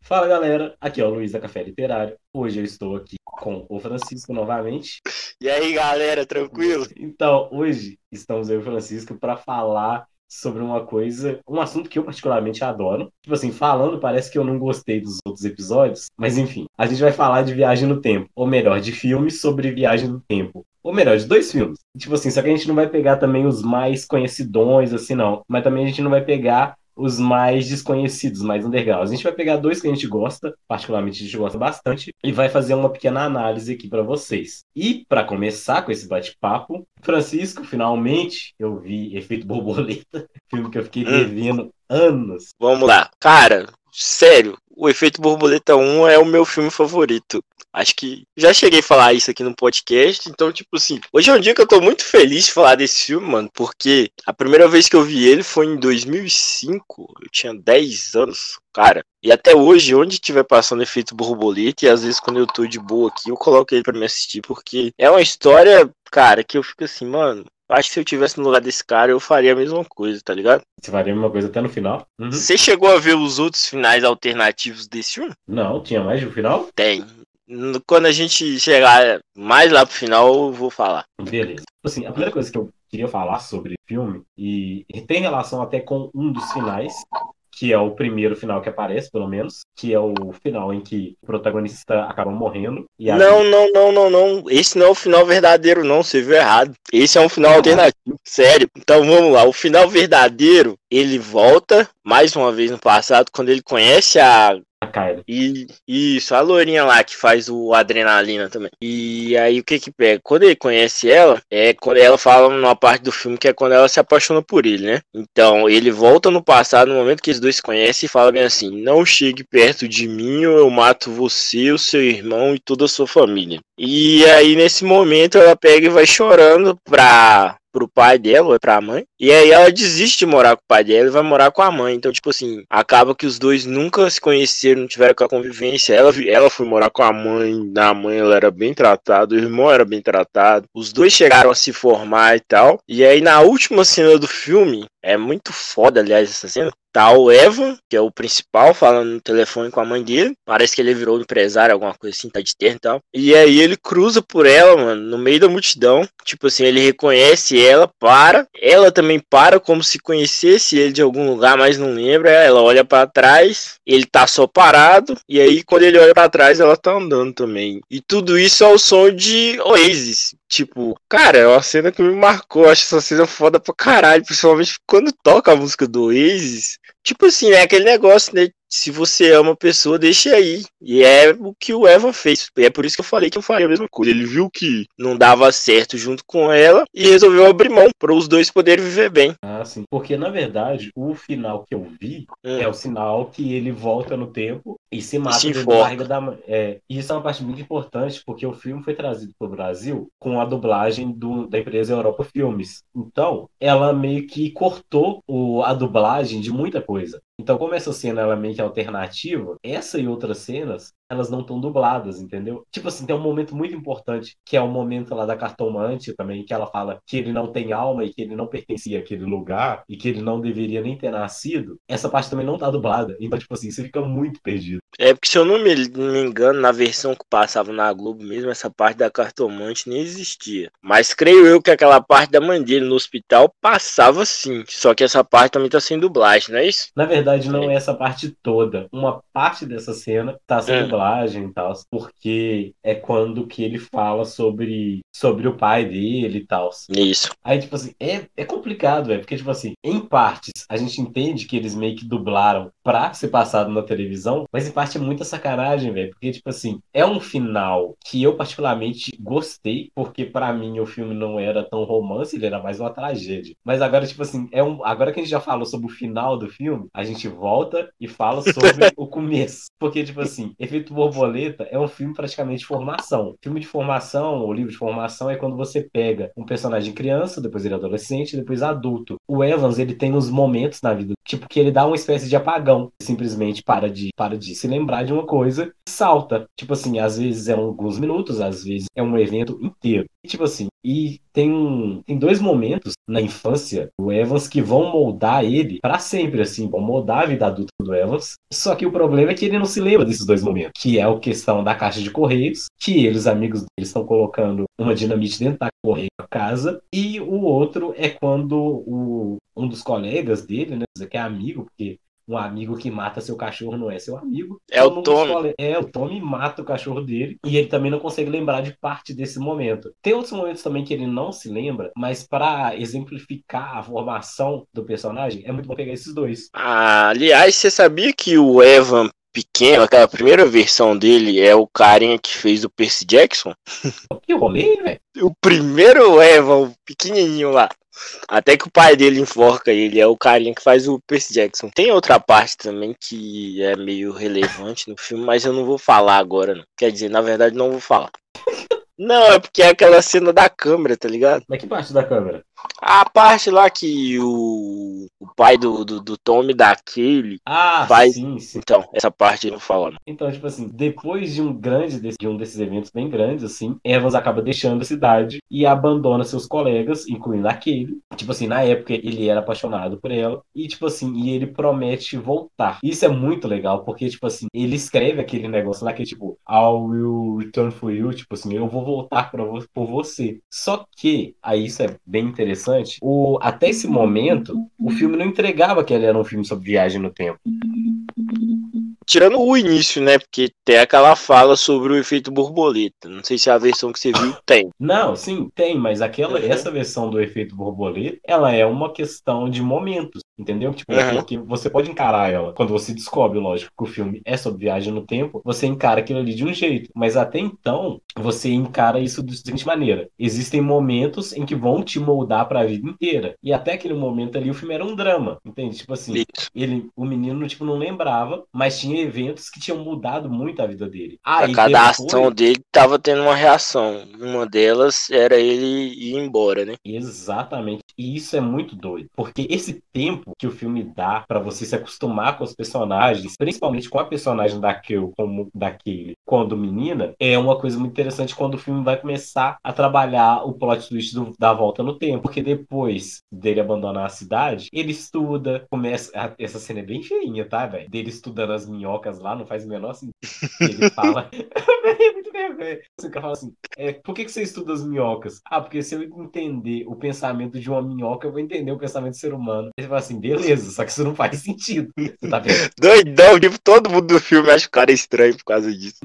Fala galera, aqui é o Luiz da Café Literário. Hoje eu estou aqui com o Francisco novamente. E aí, galera, tranquilo? Então, hoje estamos eu e o Francisco para falar sobre uma coisa, um assunto que eu particularmente adoro. Tipo assim, falando, parece que eu não gostei dos outros episódios, mas enfim, a gente vai falar de viagem no tempo, ou melhor, de filmes sobre viagem no tempo. Ou melhor, de dois filmes. Tipo assim, só que a gente não vai pegar também os mais conhecidões, assim, não. Mas também a gente não vai pegar os mais desconhecidos, mais underground. A gente vai pegar dois que a gente gosta, particularmente a gente gosta bastante, e vai fazer uma pequena análise aqui para vocês. E para começar com esse bate-papo, Francisco, finalmente eu vi Efeito Borboleta, filme que eu fiquei devendo anos. Vamos lá. Cara, sério, o Efeito Borboleta 1 é o meu filme favorito. Acho que já cheguei a falar isso aqui no podcast, então, tipo assim, hoje é um dia que eu tô muito feliz de falar desse filme, mano, porque a primeira vez que eu vi ele foi em 2005, eu tinha 10 anos, cara, e até hoje, onde tiver passando Efeito Borboleta, e às vezes quando eu tô de boa aqui, eu coloco ele pra me assistir, porque é uma história, cara, que eu fico assim, mano, acho que se eu tivesse no lugar desse cara, eu faria a mesma coisa, tá ligado? Você faria a mesma coisa até no final? Uhum. Você chegou a ver os outros finais alternativos desse filme? Não, tinha mais de um final? Tem. Quando a gente chegar mais lá pro final, eu vou falar. Beleza. Assim, a primeira coisa que eu queria falar sobre o filme, e tem relação até com um dos finais, que é o primeiro final que aparece, pelo menos, que é o final em que o protagonista acaba morrendo. E a Não, não, não, não, não. Esse não é o final verdadeiro, não. Você viu errado. Esse é um final alternativo. Sério. Então vamos lá. O final verdadeiro, ele volta mais uma vez no passado, quando ele conhece a Kylie. E isso, a loirinha lá que faz o Adrenalina também. E aí o que que pega? Quando ele conhece ela, é quando ela fala numa parte do filme que é quando ela se apaixona por ele, né? Então ele volta no passado, no momento que eles dois se conhecem, e fala bem assim: não chegue perto de mim ou eu mato você, o seu irmão e toda a sua família. E aí nesse momento ela pega e vai chorando pro pai dela, ou é pra mãe. E aí ela desiste de morar com o pai dela e vai morar com a mãe. Então, tipo assim, acaba que os dois nunca se conheceram, não tiveram aquela convivência. Ela foi morar com a mãe, na mãe ela era bem tratada, o irmão era bem tratado. Os dois chegaram a se formar e tal. E aí na última cena do filme, é muito foda, aliás, essa cena. Tá o Evan, que é o principal, falando no telefone com a mãe dele. Parece que ele virou empresário, alguma coisa assim, tá de terno e tal. E aí ele cruza por ela, mano, no meio da multidão. Tipo assim, ele reconhece ela, para. Ela também para, como se conhecesse ele de algum lugar, mas não lembra. Ela olha pra trás, ele tá só parado. E aí, quando ele olha pra trás, ela tá andando também. E tudo isso ao som de Oasis. Tipo, cara, é uma cena que me marcou. Acho essa cena foda pra caralho. Principalmente quando toca a música do Oasis. Tipo assim, é aquele negócio, né? Se você ama a pessoa, deixa aí. E é o que o Evan fez. E é por isso que eu falei que eu faria a mesma coisa. Ele viu que não dava certo junto com ela e resolveu abrir mão para os dois poderem viver bem. Ah, sim. Porque, na verdade, o final que eu vi é o sinal que ele volta no tempo e se mata se dentro da barriga enforca. da mãe. E isso é uma parte muito importante, porque o filme foi trazido para o Brasil com a dublagem da empresa Europa Filmes. Então, ela meio que cortou a dublagem de muita coisa. Então, como essa cena ela é meio que alternativa, essa e outras cenas, elas não estão dubladas, entendeu? Tipo assim, tem um momento muito importante, que é o momento lá da cartomante também, que ela fala que ele não tem alma e que ele não pertencia àquele lugar e que ele não deveria nem ter nascido. Essa parte também não tá dublada. Então, tipo assim, você fica muito perdido. É porque se eu não me engano, na versão que passava na Globo mesmo, essa parte da cartomante nem existia. Mas creio eu que aquela parte da mãe dele no hospital passava sim. Só que essa parte também tá sem dublagem, não é isso? Na verdade, não é essa parte toda. Uma parte dessa cena tá sem Hum, dublagem e tal, porque é quando que ele fala sobre o pai dele e tal. isso. Aí, tipo assim, é complicado, porque, tipo assim, em partes a gente entende que eles meio que dublaram pra ser passado na televisão, mas em parte é muita sacanagem, velho, porque, tipo assim, é um final que eu particularmente gostei, porque pra mim o filme não era tão romance, ele era mais uma tragédia. Mas agora, tipo assim, agora que a gente já falou sobre o final do filme, a gente volta e fala sobre o começo. Porque, tipo assim, Efeito Borboleta é um filme praticamente de formação. Filme de formação, ou livro de formação, é quando você pega um personagem criança, depois ele é adolescente, depois adulto. O Evans, ele tem uns momentos na vida, tipo, que ele dá uma espécie de apagão. Simplesmente para de se lembrar de uma coisa e salta. Tipo assim, às vezes é alguns minutos, às vezes é um evento inteiro. E, tipo assim, tem dois momentos na infância do Evans que vão moldar ele pra sempre, assim, vão moldar a vida adulta do Evans. Só que o problema é que ele não se lembra desses dois momentos, que é a questão da caixa de correios, que ele, os amigos dele, estão colocando uma dinamite dentro da correio da casa, e o outro é quando um dos colegas dele, né, que é amigo, porque um amigo que mata seu cachorro não é seu amigo. É o Quando um dos Tommy. colegas. O Tommy mata o cachorro dele e ele também não consegue lembrar de parte desse momento. Tem outros momentos também que ele não se lembra, mas para exemplificar a formação do personagem, é muito bom pegar esses dois. Ah, aliás, você sabia que o Evan pequeno, aquela primeira versão dele, é o carinha que fez o Percy Jackson? Que rolê, velho? O primeiro Evan, o pequenininho lá. Até que o pai dele enforca ele, é o carinha que faz o Percy Jackson. Tem outra parte também que é meio relevante no filme, mas eu não vou falar agora, não. Quer dizer, na verdade, não vou falar. Não, é porque é aquela cena da câmera, tá ligado? Mas que parte da câmera? A parte lá que o pai do Tommy daquele Ah, faz. sim, sim. Então, essa parte eu não falo. Então, tipo assim, depois de um desses eventos bem grandes, assim, Evans acaba deixando a cidade e abandona seus colegas, incluindo aquele. Tipo assim, na época ele era apaixonado por ela e, tipo assim, e ele promete voltar. Isso é muito legal, porque, tipo assim, ele escreve aquele negócio lá que é tipo, I will return for you, tipo assim, eu vou voltar por você. Só que, aí isso é bem interessante, até esse momento, o filme não entregava que ele era um filme sobre viagem no tempo. Tirando o início, né? Porque tem aquela fala sobre o efeito borboleta. Não sei se a versão que você viu tem. Não, sim, tem, mas Uhum, essa versão do efeito borboleta, ela é uma questão de momentos, entendeu? Tipo, uhum. porque você pode encarar ela, quando você descobre, lógico, que o filme é sobre viagem no tempo, você encara aquilo ali de um jeito, mas até então, você encara isso da seguinte maneira: existem momentos em que vão te moldar para a vida inteira, e até aquele momento ali o filme era um drama, entende? Tipo assim, Isso. o menino, tipo, não lembrava, mas tinha eventos que tinham mudado muito a vida dele. Pra Aí cada depois. ação dele tava tendo uma reação. Uma delas era ele ir embora, né? Exatamente. E isso é muito doido, porque esse tempo que o filme dá pra você se acostumar com os personagens, principalmente com a personagem daquele, como daquele, quando menina, é uma coisa muito interessante quando o filme vai começar a trabalhar o plot twist da volta no tempo, porque depois dele abandonar a cidade, ele estuda, essa cena é bem feinha, tá, velho? Dele estudando as minhocas lá, não faz o menor sentido. Que ele fala, é muito vergonha. Você fala assim, por que você estuda as minhocas? Ah, porque se eu entender o pensamento de uma minhoca, eu vou entender o pensamento do ser humano. Aí você fala assim, beleza, só que isso não faz sentido. Você tá vendo? Doidão, tipo, todo mundo do filme acha o cara estranho por causa disso.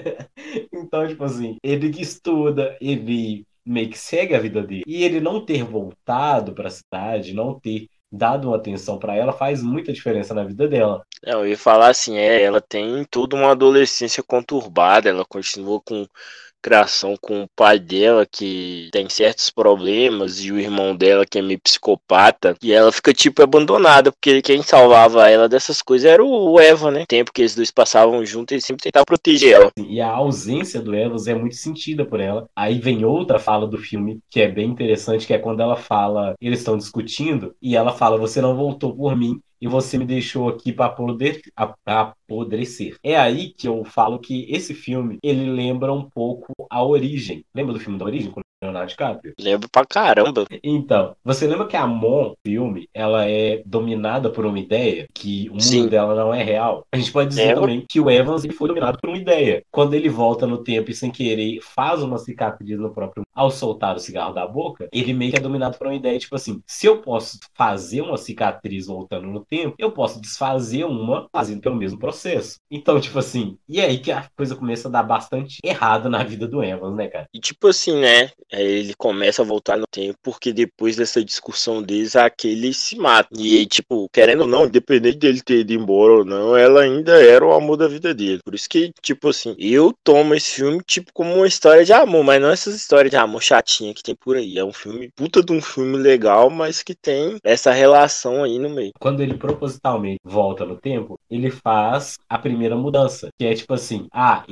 Então, tipo assim, ele que estuda, ele meio que segue a vida dele. E ele não ter voltado para a cidade, não ter dado uma atenção para ela, faz muita diferença na vida dela. Eu ia falar assim, ela tem toda uma adolescência conturbada, ela continua com criação com o pai dela que tem certos problemas e o irmão dela que é meio psicopata e ela fica tipo abandonada porque quem salvava ela dessas coisas era o Eva, né? O tempo que eles dois passavam juntos, ele sempre tentava proteger ela. E a ausência do Evans é muito sentida por ela. Aí vem outra fala do filme que é bem interessante, que é quando ela fala, eles estão discutindo, e ela fala, você não voltou por mim e você me deixou aqui para apodrecer. É aí que eu falo que esse filme, ele lembra um pouco a Origem. Lembra do filme da Origem, com o Leonardo DiCaprio? Lembro pra caramba. Então, você lembra que a Mon, filme, ela é dominada por uma ideia que o mundo Sim, dela não é real? A gente pode dizer lembro. também que o Evans ele foi dominado por uma ideia. Quando ele volta no tempo e sem querer faz uma cicatriz no próprio ao soltar o cigarro da boca, ele meio que é dominado por uma ideia, tipo assim, se eu posso fazer uma cicatriz voltando no tempo, eu posso desfazer uma fazendo pelo mesmo processo. Então, tipo assim, e é aí que a coisa começa a dar bastante errado na vida do Evans, né, cara? E tipo assim, né? Ele começa a voltar no tempo porque depois dessa discussão deles, aquele se mata. E aí, tipo, querendo ou não, independente dele ter ido embora ou não, ela ainda era o amor da vida dele. Por isso que, tipo assim, eu tomo esse filme tipo como uma história de amor, mas não essas histórias de amor chatinha que tem por aí. É um filme, puta de um filme legal, mas que tem essa relação aí no meio. Quando ele propositalmente volta no tempo, ele faz a primeira mudança, que é tipo assim,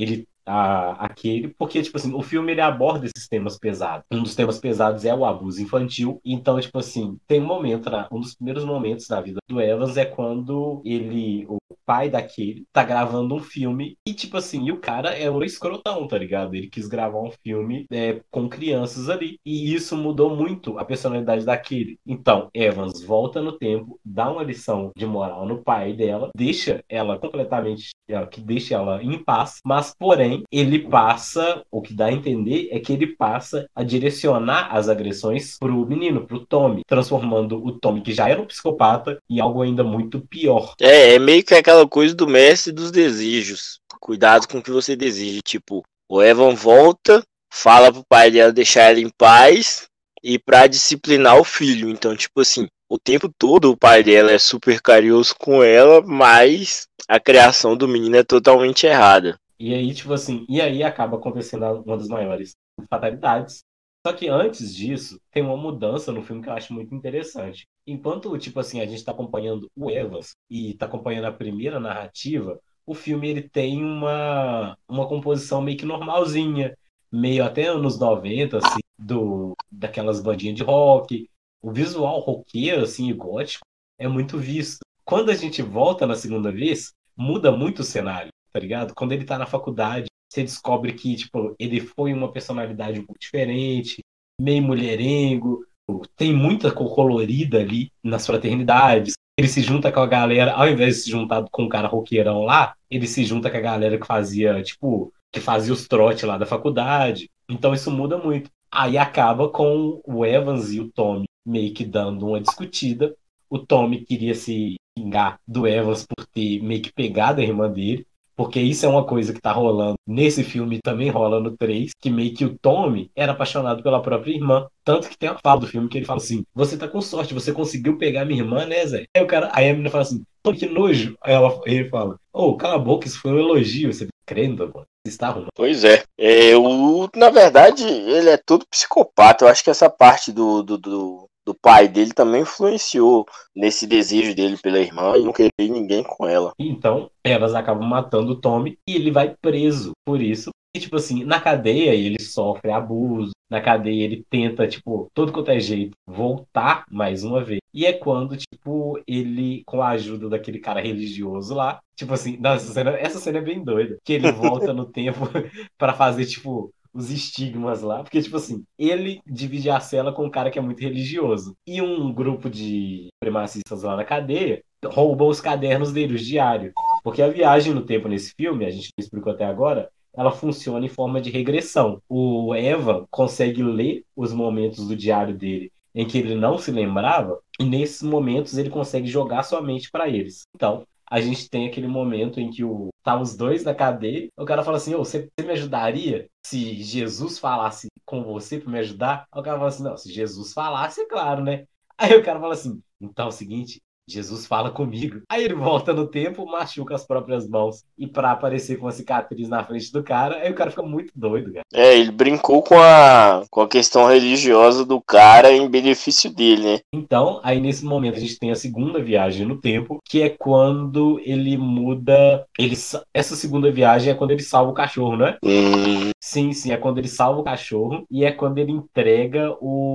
aquele, porque tipo assim, o filme ele aborda esses temas pesados. Um dos temas pesados é o abuso infantil, então tipo assim, tem um momento, um dos primeiros momentos da vida do Evans é quando o pai daquele tá gravando um filme e, tipo assim, e o cara é um escrotão, tá ligado? Ele quis gravar um filme com crianças ali. E isso mudou muito a personalidade daquele. Então, Evans volta no tempo, dá uma lição de moral no pai dela, deixa ela completamente, que deixa ela em paz, mas, porém, ele passa, o que dá a entender é que ele passa a direcionar as agressões pro menino, pro Tommy, transformando o Tommy, que já era um psicopata, em algo ainda muito pior. É meio que aquela coisa do mestre dos desejos. Cuidado com o que você deseja. Tipo, o Evan volta, fala pro pai dela deixar ela em paz e pra disciplinar o filho. Então, tipo assim, o tempo todo o pai dela é super carinhoso com ela, mas a criação do menino é totalmente errada. E aí, tipo assim, e aí acaba acontecendo uma das maiores fatalidades. Só que antes disso, tem uma mudança no filme que eu acho muito interessante. Enquanto, tipo assim, a gente está acompanhando o Evans e está acompanhando a primeira narrativa, o filme ele tem uma composição meio que normalzinha, meio até anos 90 assim, daquelas bandinhas de rock. O visual roqueiro, assim, e gótico, é muito visto. Quando a gente volta na segunda vez, muda muito o cenário, tá ligado? Quando ele tá na faculdade, você descobre que, tipo, ele foi uma personalidade um pouco diferente, meio mulherengo, tem muita cor colorida ali nas fraternidades. Ele se junta com a galera, ao invés de se juntar com o cara roqueirão lá, ele se junta com a galera que fazia, tipo, que fazia os trotes lá da faculdade. Então isso muda muito. Aí acaba com o Evans e o Tommy meio que dando uma discutida. O Tommy queria se vingar do Evans por ter meio que pegado a irmã dele, porque isso é uma coisa que tá rolando nesse filme e também rola no 3, que meio que o Tommy era apaixonado pela própria irmã. Tanto que tem uma fala do filme que ele fala assim: você tá com sorte, você conseguiu pegar minha irmã, né, Zé? Aí a menina fala assim: Tommy, que nojo. Ele fala: ô, cala a boca, isso foi um elogio. Você crendo, mano? Você está arrumando. Pois é. Na verdade, ele é todo psicopata. Eu acho que essa parte do pai dele também influenciou nesse desejo dele pela irmã e não querer ninguém com ela. Então, elas acabam matando o Tommy e ele vai preso por isso. E, tipo assim, na cadeia ele sofre abuso, na cadeia ele tenta, tipo, todo quanto é jeito, voltar mais uma vez. E é quando, tipo, ele, com a ajuda daquele cara religioso lá, tipo assim, essa cena é bem doida, que ele volta no tempo pra fazer, tipo, os estigmas lá, porque, tipo assim, ele divide a cela com um cara que é muito religioso. E um grupo de supremacistas lá na cadeia roubam os cadernos dele, os diários. Porque a viagem no tempo nesse filme, a gente não explicou até agora, ela funciona em forma de regressão. O Eva consegue ler os momentos do diário dele em que ele não se lembrava, e nesses momentos ele consegue jogar sua mente para eles. Então, a gente tem aquele momento em que tá os dois na cadeia, o cara fala assim: você me ajudaria se Jesus falasse com você para me ajudar? Aí o cara fala assim: não, se Jesus falasse, é claro, né? Aí o cara fala assim: então é o seguinte, Jesus fala comigo. Aí ele volta no tempo, machuca as próprias mãos. E pra aparecer com uma cicatriz na frente do cara, aí o cara fica muito doido, cara. Ele brincou com a questão religiosa do cara em benefício dele, né? Então, aí nesse momento a gente tem a segunda viagem no tempo, que é quando ele muda. Essa segunda viagem é quando ele salva o cachorro, né? Sim, sim, é quando ele salva o cachorro e é quando ele entrega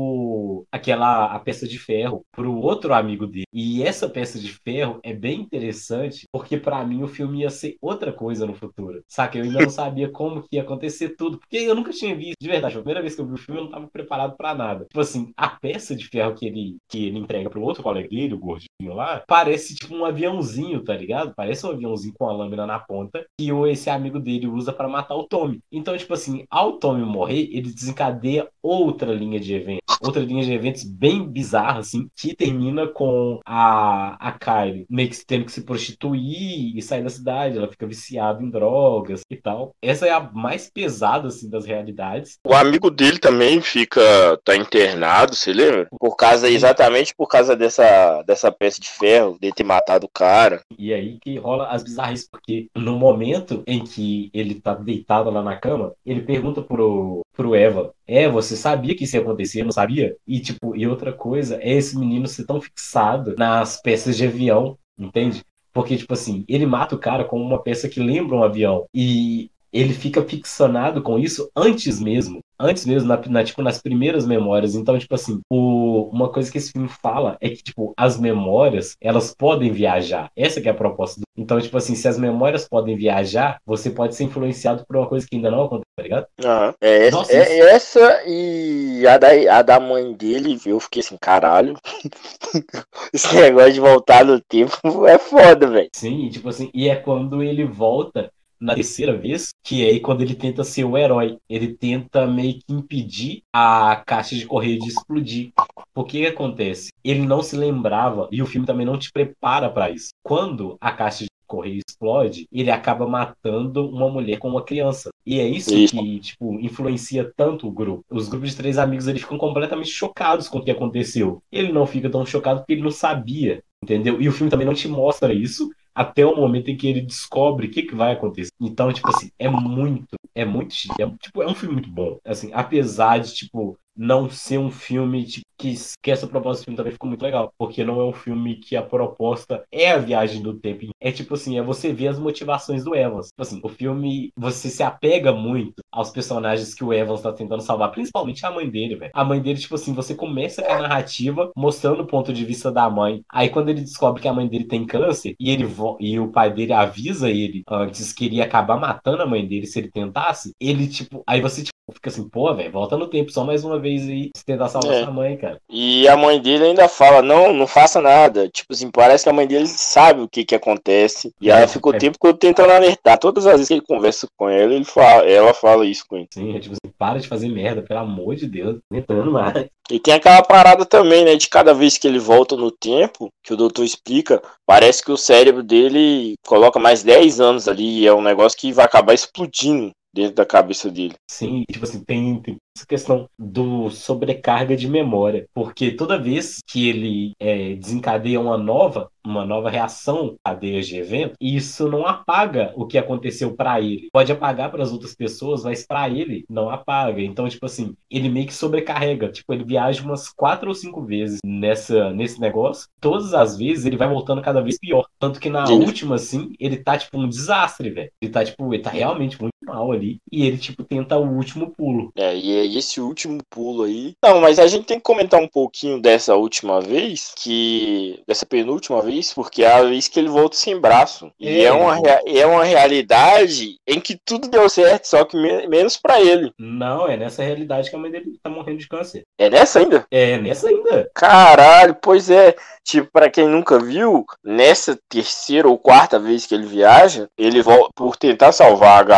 a peça de ferro pro outro amigo dele. E essa peça de ferro é bem interessante, porque pra mim o filme ia ser outra coisa no futuro. Saca? Eu ainda não sabia como que ia acontecer tudo, porque eu nunca tinha visto. De verdade, a primeira vez que eu vi o filme eu não tava preparado pra nada. Tipo assim, a peça de ferro que ele entrega pro outro colega dele, o gordinho lá, parece tipo um aviãozinho, tá ligado? Parece um aviãozinho com a lâmina na ponta que esse amigo dele usa pra matar o Tommy. Então, tipo assim, ao Tommy morrer, ele desencadeia outra linha de eventos. Outra linha de eventos bem bizarra, assim, que termina com a Kylie meio que tendo que se prostituir e sair da cidade. Ela fica viciada em drogas e tal. Essa é a mais pesada, assim, das realidades. O amigo dele também tá internado, você lembra? Exatamente por causa dessa peça de ferro, de ter matado o cara. E aí que rola as bizarrices, porque no momento em que ele tá deitado lá na cama, ele pergunta pro Eva: você sabia que isso ia acontecer? Não sabia? E tipo, e outra coisa é esse menino ser tão fixado nas peças de avião, entende? Porque, tipo assim, ele mata o cara com uma peça que lembra um avião. E ele fica ficcionado com isso antes mesmo, tipo, nas primeiras memórias. Então, tipo assim, uma coisa que esse filme fala é que, tipo, as memórias, elas podem viajar. Essa que é a proposta. Então, tipo assim, se as memórias podem viajar, você pode ser influenciado por uma coisa que ainda não aconteceu, tá ligado? Aham. É, Nossa, isso. essa e a da mãe dele, eu fiquei assim, caralho. Esse negócio de voltar no tempo é foda, velho. Sim, tipo assim, e é quando ele volta na terceira vez, que é aí quando ele tenta ser o herói. Ele tenta meio que impedir a caixa de correio de explodir. Porque que acontece? Ele não se lembrava, e o filme também não te prepara para isso. Quando a caixa de correio explode, ele acaba matando uma mulher com uma criança. E é isso Isso. que, tipo, influencia tanto o grupo. Os grupos de três amigos, eles ficam completamente chocados com o que aconteceu. Ele não fica tão chocado porque ele não sabia, entendeu? E o filme também não te mostra isso até o momento em que ele descobre o que vai acontecer. Então, tipo assim, tipo, é um filme muito bom. Assim, apesar de, tipo, não ser um filme tipo, que essa proposta do filme também ficou muito legal, porque não é um filme que a proposta é a viagem do tempo. É tipo assim, é você ver as motivações do Evans. Tipo assim, o filme, você se apega muito aos personagens que o Evans tá tentando salvar, principalmente a mãe dele, velho. A mãe dele, tipo assim, você começa com a narrativa mostrando o ponto de vista da mãe. Aí quando ele descobre que a mãe dele tem câncer e o pai dele avisa ele antes que ele ia acabar matando a mãe dele se ele tentasse, ele, tipo, aí você, tipo, fica assim, pô, velho, volta no tempo só mais uma vez aí, se tentar salvar É. sua mãe, cara. E a mãe dele ainda fala, não faça nada. Tipo assim, parece que a mãe dele sabe o que acontece. E ela ficou o tempo todo tentando alertar. Todas as vezes que ele conversa com ela, ela fala isso com ele. Sim, é tipo assim, para de fazer merda, pelo amor de Deus, tentando mais. E tem aquela parada também, né? De cada vez que ele volta no tempo, que o doutor explica, parece que o cérebro dele coloca mais 10 anos ali. E é um negócio que vai acabar explodindo dentro da cabeça dele. Sim, tipo assim, tem essa questão do sobrecarga de memória, porque toda vez que ele desencadeia uma nova reação a cadeias de evento, isso não apaga o que aconteceu pra ele. Pode apagar para as outras pessoas, mas pra ele não apaga. Então, tipo assim, ele meio que sobrecarrega. Tipo, ele viaja umas 4 ou 5 vezes nesse negócio. Todas as vezes ele vai voltando cada vez pior. Tanto que na última, assim, ele tá tipo um desastre, velho. Ele tá realmente muito mal ali. E ele, tipo, tenta o último pulo. E é esse último pulo aí. Não, mas a gente tem que comentar um pouquinho dessa última vez, dessa penúltima vez, porque é a vez que ele volta sem braço. E é uma realidade em que tudo deu certo, só que menos pra ele. Não, é nessa realidade que a mãe dele tá morrendo de câncer. É nessa ainda? É nessa ainda. Caralho, pois é. Tipo, pra quem nunca viu, nessa terceira ou quarta vez que ele viaja, ele volta por tentar salvar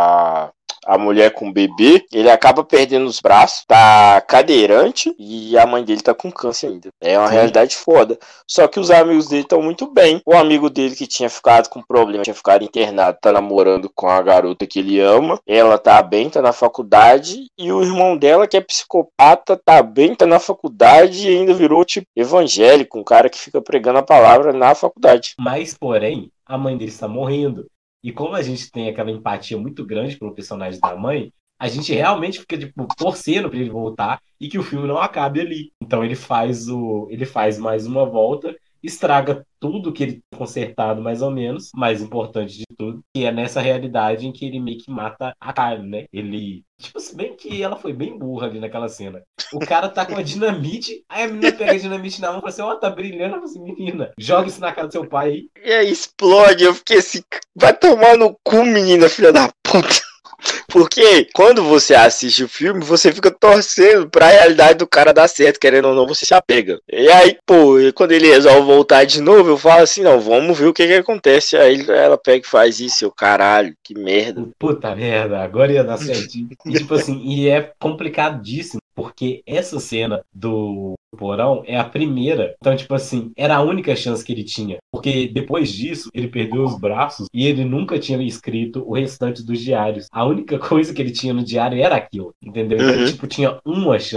a mulher com o bebê, ele acaba perdendo os braços, tá cadeirante e a mãe dele tá com câncer ainda. É uma realidade foda. Só que os amigos dele estão muito bem. O amigo dele que tinha ficado com problema, tinha ficado internado, tá namorando com a garota que ele ama. Ela tá bem, tá na faculdade. E o irmão dela, que é psicopata, tá bem, tá na faculdade e ainda virou tipo evangélico, um cara que fica pregando a palavra na faculdade. Mas, porém, a mãe dele está morrendo. E como a gente tem aquela empatia muito grande pelo personagem da mãe, a gente realmente fica tipo, torcendo para ele voltar e que o filme não acabe ali. Então ele faz mais uma volta, estraga tudo que ele tem consertado mais ou menos, mais importante de tudo, que é nessa realidade em que ele meio que mata a Kyle, né? Ele, tipo, se bem que ela foi bem burra ali naquela cena. O cara tá com a dinamite, aí a menina pega a dinamite na mão e fala assim, ó, tá brilhando, eu falo assim, menina, joga isso na cara do seu pai aí. E aí explode, eu fiquei assim, vai tomar no cu, menina, filha da puta. Porque quando você assiste o filme, você fica torcendo pra realidade do cara dar certo, querendo ou não, você se apega. E aí, pô, quando ele resolve voltar de novo, eu falo assim, não, vamos ver o que acontece. Aí ela pega e faz isso, eu, caralho, que merda. Puta merda, agora ia dar certinho. E tipo assim, e é complicadíssimo, porque essa cena do porão é a primeira. Então, tipo assim, era a única chance que ele tinha. Porque depois disso, ele perdeu os braços e ele nunca tinha escrito o restante dos diários. A única coisa que ele tinha no diário era aquilo, entendeu? Então, ele, tipo, tinha uma chance.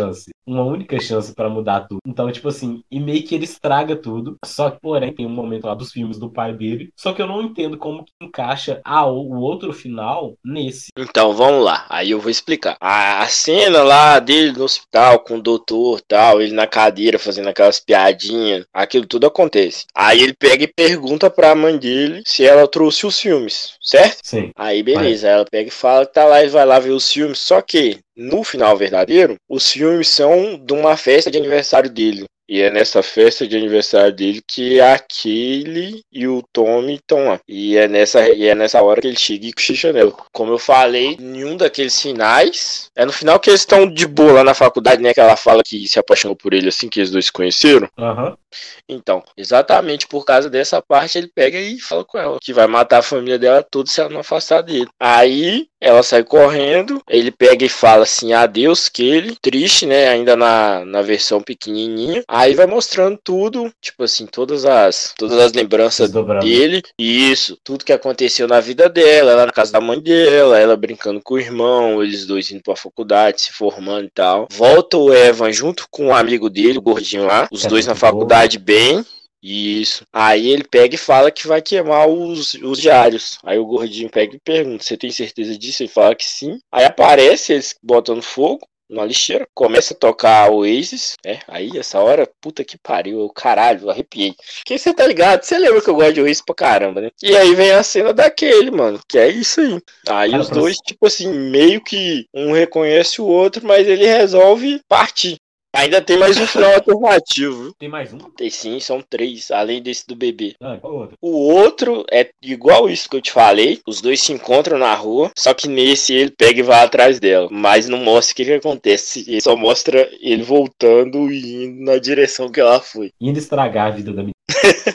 uma única chance pra mudar tudo. Então, tipo assim, e meio que ele estraga tudo. Só que, porém, tem um momento lá dos filmes do pai dele. Só que eu não entendo como que encaixa o outro final nesse. Então, vamos lá. Aí eu vou explicar. A cena lá dele no hospital com o doutor tal, ele na cadeira fazendo aquelas piadinhas, aquilo tudo acontece. Aí ele pega e pergunta pra mãe dele se ela trouxe os filmes, certo? Sim. Aí beleza, ela pega e fala que tá lá e vai lá ver os filmes. Só que, no final verdadeiro, os filmes são de uma festa de aniversário dele. E é nessa festa de aniversário dele que aquele e o Tommy estão lá. E é nessa hora que ele chega e cochicha nela. Como eu falei, nenhum daqueles finais. É no final que eles estão de boa lá na faculdade, né? Que ela fala que se apaixonou por ele assim que eles dois se conheceram. Aham. Então, exatamente por causa dessa parte, ele pega e fala com ela que vai matar a família dela toda se ela não afastar dele. Aí ela sai correndo, ele pega e fala assim, adeus, que ele, triste, né, ainda na versão pequenininha. Aí vai mostrando tudo, tipo assim, todas as lembranças Desdobrando. dele, isso, tudo que aconteceu na vida dela, ela na casa da mãe dela, ela brincando com o irmão, eles dois indo pra faculdade, se formando e tal. Volta o Evan junto com um amigo dele, o gordinho lá, os dois na faculdade bem. Isso. Aí ele pega e fala que vai queimar os diários. Aí o gordinho pega e pergunta: você tem certeza disso? Ele fala que sim. Aí aparece eles botando fogo na lixeira, começa a tocar o Oasis, aí essa hora, puta que pariu, eu caralho, eu arrepiei. Porque você tá ligado, você lembra que eu gosto de Oasis pra caramba, né? E aí vem a cena daquele, mano, que é isso aí. Aí Cara, os dois, tipo assim, meio que um reconhece o outro, mas ele resolve partir. Ainda tem mais um final alternativo. Tem mais um? Tem sim, são 3, além desse do bebê. Ah, qual outro? O outro é igual isso que eu te falei. Os dois se encontram na rua, só que nesse ele pega e vai atrás dela. Mas não mostra o que acontece. Ele só mostra ele voltando e indo na direção que ela foi. Indo estragar a vida da menina.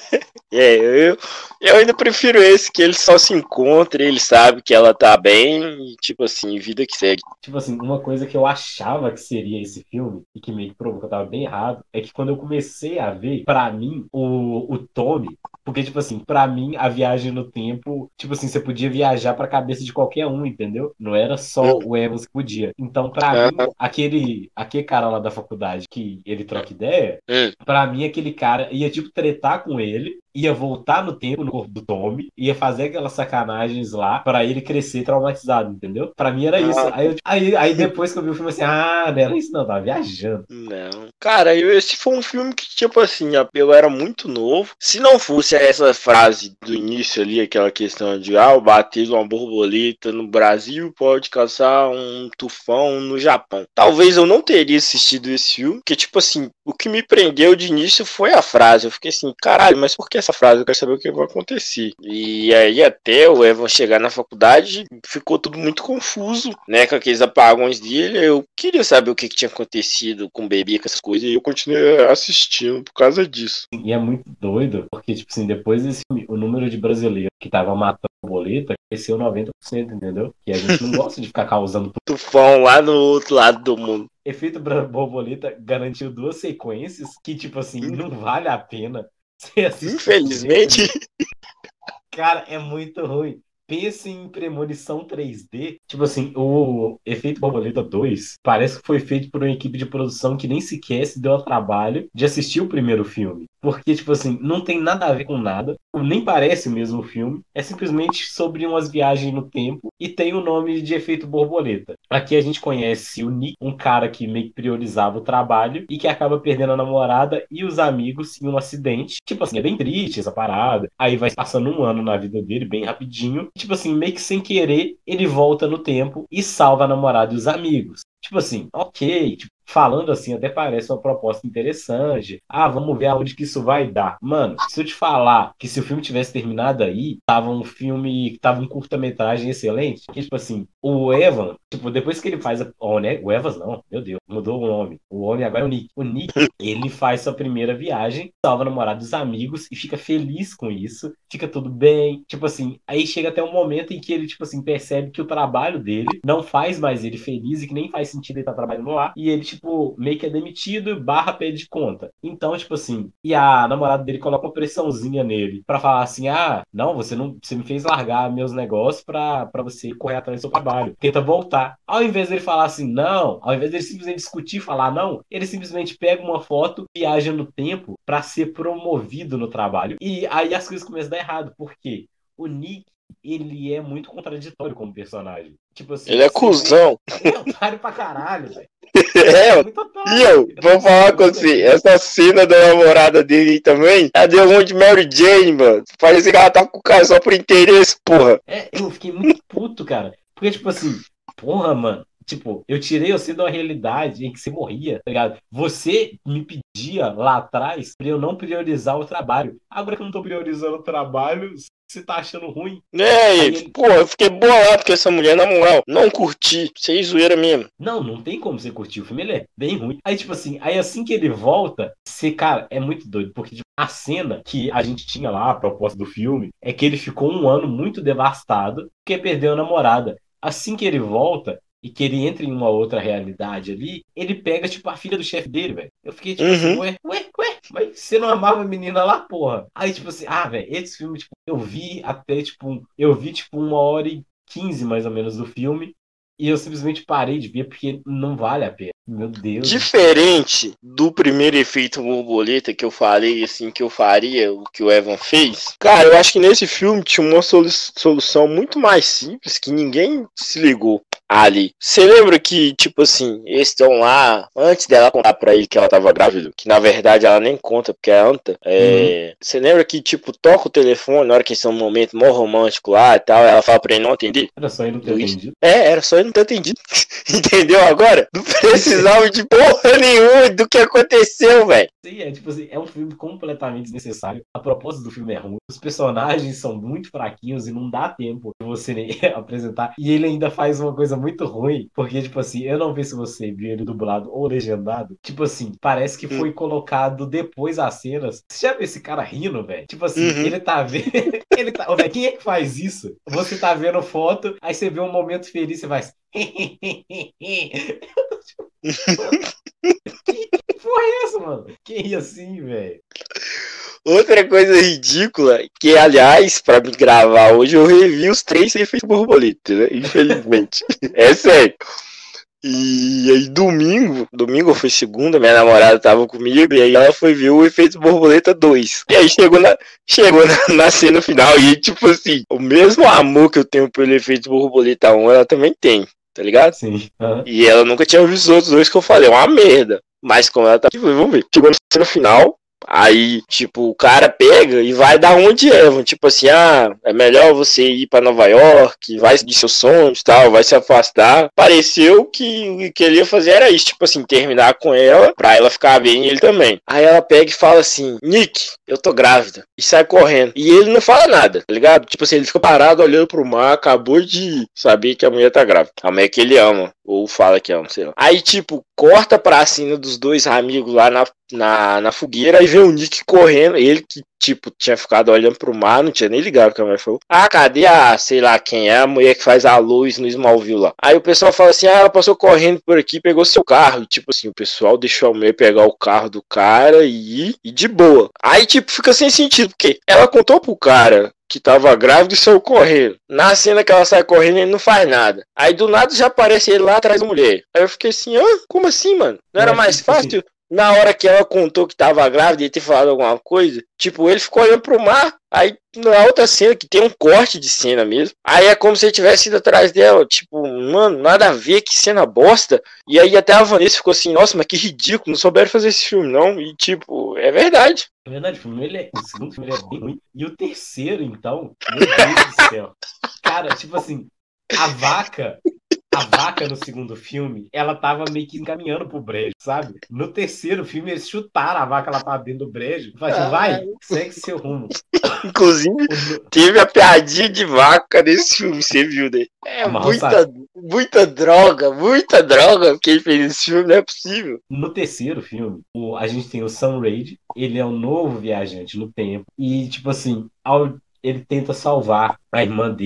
Eu ainda prefiro esse, que ele só se encontra, ele sabe que ela tá bem e, tipo assim, vida que segue. Tipo assim, uma coisa que eu achava que seria esse filme, e que meio que provou que eu tava bem errado, é que quando eu comecei a ver, pra mim, o Tommy. Porque, tipo assim, pra mim, a viagem no tempo, tipo assim, você podia viajar pra cabeça de qualquer um, entendeu? Não era só o Evans que podia. Então, pra mim, aquele cara lá da faculdade que ele troca ideia, pra mim, aquele cara ia, tipo, tretar com ele, ia voltar no tempo no corpo do Tommy, ia fazer aquelas sacanagens lá pra ele crescer traumatizado, entendeu? Pra mim era isso. Aí depois que eu vi o filme assim, não era isso não, tava viajando. Não. Cara, esse foi um filme que, tipo assim, eu era muito novo. Se não fosse essa frase do início ali, aquela questão de o bater uma borboleta no Brasil pode causar um tufão no Japão. Talvez eu não teria assistido esse filme, porque, tipo assim, o que me prendeu de início foi a frase. Eu fiquei assim, caralho, mas por que essa frase? Eu quero saber o que vai acontecer. E aí até o Evan chegar na faculdade, ficou tudo muito confuso, né, com aqueles apagões dele. Eu queria saber o que tinha acontecido com o bebê, com essas coisas, e eu continuei assistindo por causa disso. E é muito doido, porque, tipo assim, depois desse filme, o número de brasileiros que tava matando borboleta cresceu 90%, entendeu? E a gente não gosta de ficar causando tufão lá no outro lado do mundo. Efeito Borboleta garantiu 2 sequências que, tipo assim, não vale a pena você assistir. Infelizmente. Cara, é muito ruim. Pense em Premonição 3D. Tipo assim, o Efeito Borboleta 2 parece que foi feito por uma equipe de produção que nem sequer se deu ao trabalho de assistir o primeiro filme. Porque, tipo assim, não tem nada a ver com nada. Nem parece mesmo o filme. É simplesmente sobre umas viagens no tempo e tem o nome de Efeito Borboleta. Aqui a gente conhece o Nick, um cara que meio que priorizava o trabalho e que acaba perdendo a namorada e os amigos em um acidente. Tipo assim, é bem triste essa parada. Aí vai passando um ano na vida dele, bem rapidinho. Tipo assim, meio que sem querer, ele volta no tempo e salva a namorada e os amigos. Tipo assim, ok, tipo, falando assim, até parece uma proposta interessante. Vamos ver aonde que isso vai dar. Mano, se eu te falar que se o filme tivesse terminado aí, tava um filme, tava um curta-metragem excelente, que, tipo assim, o Evan, tipo, depois que ele faz o Evans não, meu Deus, mudou o nome. O homem agora é o Nick. O Nick, ele faz sua primeira viagem, salva a namorada dos amigos e fica feliz com isso, fica tudo bem. Tipo assim, aí chega até um momento em que ele, tipo assim, percebe que o trabalho dele não faz mais ele feliz e que nem faz sentido ele estar trabalhando lá. E ele, tipo tipo, meio que é demitido, barra pede conta. Então, tipo assim, e a namorada dele coloca uma pressãozinha nele pra falar assim, não, você me fez largar meus negócios pra você correr atrás do seu trabalho. Tenta voltar. Ao invés dele falar assim, não, ao invés dele simplesmente discutir e falar não, ele simplesmente pega uma foto, viaja no tempo pra ser promovido no trabalho. E aí as coisas começam a dar errado. Por quê? O Nick, ele é muito contraditório como personagem. Tipo assim, Ele é você vê. cuzão. Ele é otário pra caralho, velho. É, É muito e otário. eu, vou falar com você, essa cena da namorada dele aí também, ela deu um de Mary Jane, mano. Parece que ela tá com o cara só por interesse, porra. Eu fiquei muito puto, cara. Porque, tipo assim, porra, mano. Tipo, eu tirei você de uma realidade em que você morria, tá ligado? Você me pedia lá atrás pra eu não priorizar o trabalho. Agora que eu não tô priorizando o trabalho, você tá achando ruim. Aí ele, Pô, eu fiquei bolado com essa mulher, na moral. Não curti, sem zoeira mesmo. não tem como você curtir o filme, ele é bem ruim. Aí, tipo assim, aí assim que ele volta, você, cara, é muito doido, porque tipo, a cena que a gente tinha lá, a proposta do filme, é que ele ficou um ano muito devastado, porque perdeu a namorada. Assim que ele volta, e que ele entra em uma outra realidade ali, ele pega, tipo, a filha do chefe dele, velho. Eu fiquei, tipo assim, Uhum. ué, mas você não amava a menina lá, porra? Aí, tipo assim, velho, esse filme, tipo, eu vi até, tipo, eu vi, tipo, 1h15, mais ou menos, do filme, e eu simplesmente parei de ver porque não vale a pena. Meu Deus do céu. Diferente do primeiro efeito borboleta que eu falei, assim, que eu faria, o que o Evan fez. Cara, eu acho que nesse filme tinha uma solução muito mais simples que ninguém se ligou ali. Você lembra que, tipo assim, eles estão lá, antes dela contar pra ele que ela tava grávida, que na verdade ela nem conta porque é anta. Uhum. Você lembra que, tipo, toca o telefone na hora que eles estão num momento mó romântico lá e tal, ela fala pra ele não atender? Era só ele não ter Luiz. atendido. Era só ele não ter atendido. Entendeu agora? Não precisava de porra nenhuma do que aconteceu, velho. Sim, é tipo assim, é um filme completamente desnecessário. A proposta do filme é ruim. Os personagens são muito fraquinhos e não dá tempo de você nem apresentar. E ele ainda faz uma coisa muito ruim, porque, tipo assim, eu não sei se você viu ele dublado ou legendado. Tipo assim, parece que foi colocado depois as cenas. Você já viu esse cara rindo, velho? Tipo assim, Uhum. ele tá vendo. Ele tá. Ô, velho, quem é que faz isso? Você tá vendo foto, aí você vê um momento feliz, você faz. Que porra é essa, mano? Que ri assim, velho? Outra coisa ridícula, que aliás, pra me gravar hoje, eu revi os 3 efeitos borboleta, né? Infelizmente. É sério. E aí domingo foi segunda, minha namorada tava comigo, e aí ela foi ver o Efeito Borboleta 2. E aí chegou na cena final, e tipo assim, o mesmo amor que eu tenho pelo Efeito Borboleta 1, ela também tem, tá ligado? Sim. Uhum. E ela nunca tinha visto os outros dois que eu falei, é uma merda. Mas como ela tá aqui, vamos ver. Chegou na cena final, aí, tipo, o cara pega e vai dar onde Evan. Tipo assim, é melhor você ir pra Nova York, vai seguir seus sonhos e tal, vai se afastar. Pareceu que o que ele ia fazer era isso, tipo assim, terminar com ela, pra ela ficar bem e ele também. Aí ela pega e fala assim, Nick, eu tô grávida. E sai correndo. E ele não fala nada, tá ligado? Tipo assim, ele fica parado olhando pro mar, acabou de saber que a mulher tá grávida. A mulher que ele ama, ou fala que ama, sei lá. Aí, tipo, corta pra cima dos dois amigos lá na fogueira e vê o Nick correndo. Ele que, tipo, tinha ficado olhando pro mar, não tinha nem ligado que a mulher falou. Cadê sei lá quem é, a mulher que faz a luz no Smallville lá? Aí o pessoal fala assim, ela passou correndo por aqui, pegou seu carro. E, tipo assim, o pessoal deixou a mulher pegar o carro do cara e de boa. Aí, tipo, fica sem sentido, porque ela contou pro cara que tava grávida e saiu correndo. Na cena que ela sai correndo, ele não faz nada. Aí do nada já aparece ele lá atrás da mulher. Aí eu fiquei assim, como assim, mano? Não Eu era acho que, mais tipo assim, fácil? Na hora que ela contou que tava grávida e ter falado alguma coisa, tipo, ele ficou olhando pro mar. Aí na outra cena, que tem um corte de cena mesmo, aí é como se ele tivesse ido atrás dela. Tipo, mano, nada a ver, que cena bosta. E aí até a Vanessa ficou assim, nossa, mas que ridículo, não souberam fazer esse filme, não. E tipo, é verdade. é verdade, o filme, o segundo filme ele é bem ruim. E o terceiro, então, meu Deus do céu. Cara, tipo assim, a vaca. A vaca no segundo filme, ela tava meio que encaminhando pro brejo, sabe? No terceiro filme, eles chutaram a vaca lá pra dentro do brejo. E falaram, vai, segue seu rumo. Inclusive, No... teve a piadinha de vaca nesse filme, você viu, né? É Mal sabe. muita droga que ele fez nesse filme, não é possível. No terceiro filme, a gente tem o Sam Raid, ele é um novo viajante no tempo. E, tipo assim, ele tenta salvar a irmã dele